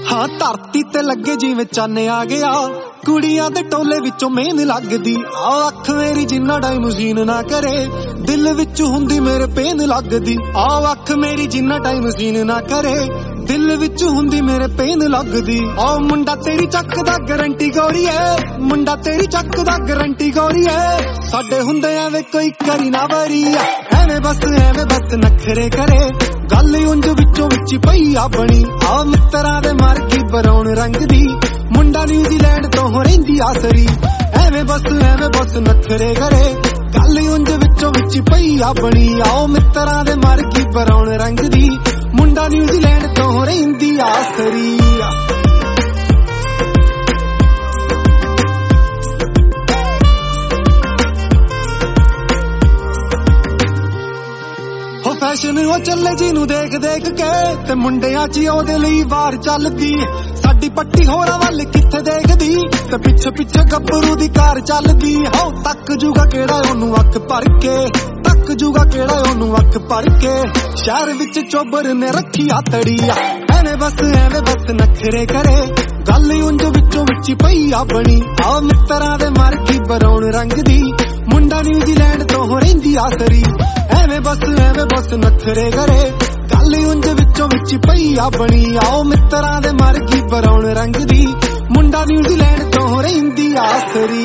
हाँ धरती ते लगे जिवें चन्न आ गया, कुड़ियां दे टोले विचों मेहन लगदी। आ अख मेरी जिन्ना टाइम सीन ना करे, दिल विच हुंदी मेरे पेन लगदी। आ अख मेरी जिन्ना टाइम सीन ना करे, दिल विच हुंदी मेरे पेन लगदी। आ मुंडा तेरी चकदा गारंटी गौरी है, मुंडा तेरी चकदा गारंटी गौरी है। साडे हुंदे एवें कोई करी ना वरी, एवें बस नखरे करे, गल उंज विचों विच पई आ बनी। आ मित्तरां दे मर गई ब्राउन रंग दी, मुंडा न्यूजीलैंड तो हो रहिंदी आसरी। एवें बस नखरे करे, गल उंज विचों विच पई आ बनी। आओ मित्तरां दे मर गई ब्राउन रंग दी, मुंडा न्यूजीलैंड तो हो रहिंदी आसरी। फैशन वो चले जिनू देख देख के, ते मुंडियां च ओदे लई वार चलदी। साडी पट्टी होरां वल किथे देखदी, ते पिछे पिछे गब्बरू दी कार चलदी। हो तक जूगा केड़ा ओनू अख भर के, तक जूगा केड़ा ओनू अख भर के। शहर विच चोबर ने रखी आतड़ी, एवें बस नखरे करे, गल उंज विचों विच पई आ बनी। आ मित्तरां दे मर गई ब्राउन रंग दी, मुंडा न्यूजीलैंड तो हो रहिंदी आसरी। एवें बस नखरे करे, गल उंज विचों विच पई आ बनी। आओ मित्तरां दे मर गई ब्राउन रंग दी, मुंडा न्यूजीलैंड तो हो रहिंदी आसरी।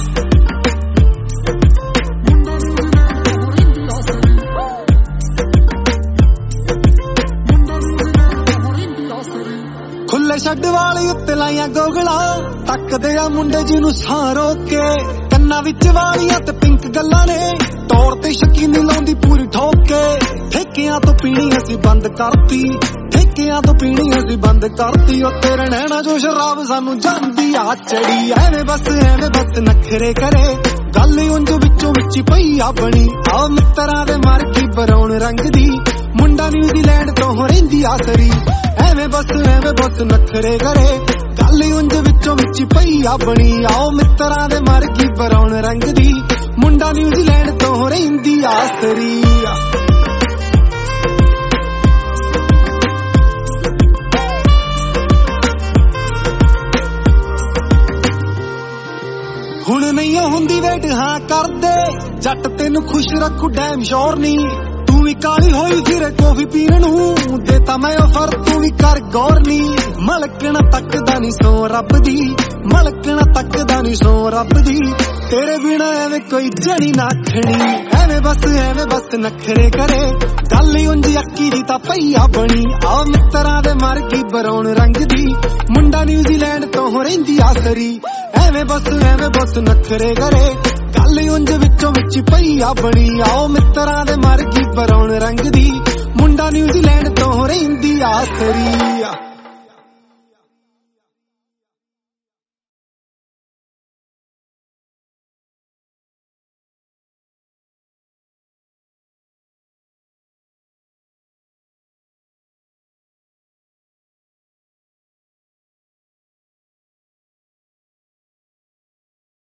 खुले छड्ड वाले उत्ते लाइया गोगला, तकदे आ मुंडे जिनू सां रोक के। कन्ना विच वालियां ते पिंक गल्लां ने, तौर ते शकीनी लाउंदी पूरी ठोक के। ठेकियां तो पीनी असी बंद करती, ठेकियां तो पीनी असी बंद करती। ओ तेरे नैना जो शराब सानू जांदी आ चढ़ी। एवें बस नखरे करे, गल उंज विचों विच पई आ बनी। आ मित्तरां दे मर गई ब्राउन रंग दी, मुंडा न्यूजीलैंड तो हो रहिंदी आसरी। एवें बस नखरे करे, गल उंज विचों विच पई आ बनी। आओ मित्तरां दे मर गई ब्राउन रंग दी, मुंडा न्यूजीलैंड तो हो रहिंदी आसरी। हुण नहीं हुंदी वेट हाँ कर दे, जट तेनू खुश रखू डैम श्योर नी। तू भी काली होई फिर कॉफी पीण नू, देता मैं ऑफर तू भी कर गौर नी। मलकना तकदा नी सो रब दी, मलकना तकदा नी सो रब दी। तेरे बिना एवें कोई जनी नाखनी। एवें बस नखरे करे, गल उंज अक्की दी तां पई आ बनी। आ मित्तरां दे मर गई ब्राउन रंग दी, मुंडा न्यूजीलैंड तो हो रहिंदी आसरी। एवें बस नखरे करे, गल उंज विचों विच पई आ बनी। आओ मित्तरां दे मर गई ब्राउन रंग दी, मुंडा न्यूजीलैंड तो हो रहिंदी आसरी।